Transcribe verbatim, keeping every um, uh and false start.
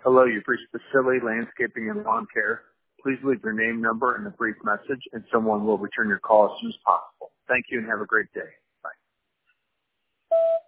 Hello, you've reached Facility Landscaping and Lawn Care. Please leave your name, number, and a brief message, and someone will return your call as soon as possible. Thank you and have a great day. Bye.